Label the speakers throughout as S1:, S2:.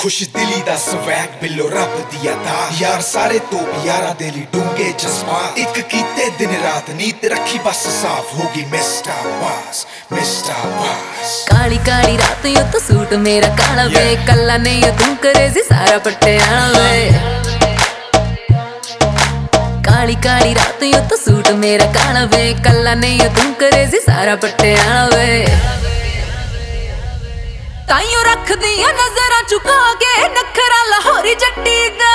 S1: खुश दिली दा स्वैग बिलो रब दी अता यार सारे तो यारा दिली डूंगे जज्बात एक कीते दिन रात नीत रखी बस साफ होगी मिस्टर बास मिस्टर बास।
S2: काली काली रात यो तो सूट मेरा काला वे कल्ला नहीं यो तू करे सी सारा पटियाला वे। काली काली रात यो तो सूट मेरा काला वे कल्ला नहीं यो तू करे सी सारा पटियाला वे। ताइयों रख दिया नजरा चुका के नखरा लाहौरी जट्टी दा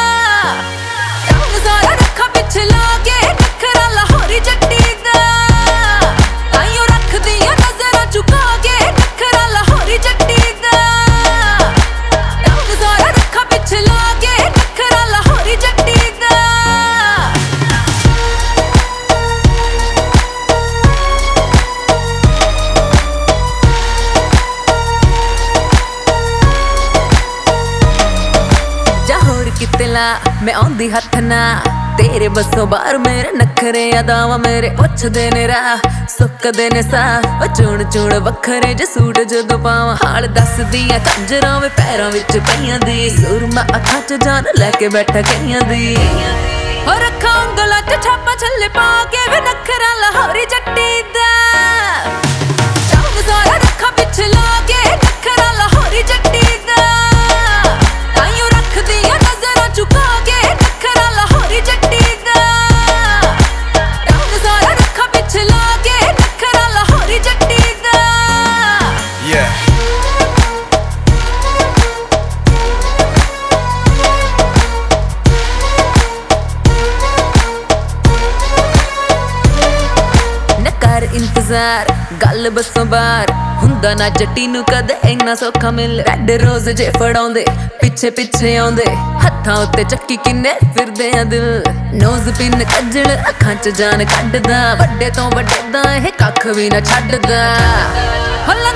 S2: सारा रखा पिछला के नखरा लाहौरी जट्टी दा। ताइयों रख दिया नजरा चुका के नखरा लाहौरी जट्टी दा सारा रखा पिछला के नखरा लाहौरी जट्टी दा। कितला मैं आंदी हथ ना तेरे बसों बार मेरे नखरे अदावा मेरे पुछदे ने राह सुकदे ने साह चुण चुण वखरे जे सूट जदों पावां हाल दस दियां कंजरां वे पैरां विच पईयां दी सुरमा अखां च जान लैके बैठा कईयां दी हो रखा उंगलां च छापा छल्ले पा के वे नखरा लाहौरी जट्टी दा सारा रखा पिछला के नखरा लाहौरी जट्टी दा। ताइयों रख दिया चुका के नखरा लाहौरी जट्टी दा सारा रखा पिछला के नखरा लाहौरी जट्टी दा। न कर इंतजार गल बसों बार हुंदा ना जट्टी नू कदे इन्ना सौखा मिल रैड रोज जे फड़ाउंदे पिछे पिछे आउंदे हत्थां उत्ते चक्की किन्ने फिरदे आ दिल नोज पिन कज्जल अखां च जान कड्डदा वड्डे तो वड्डे दा एह कख भी ना छड्डदा।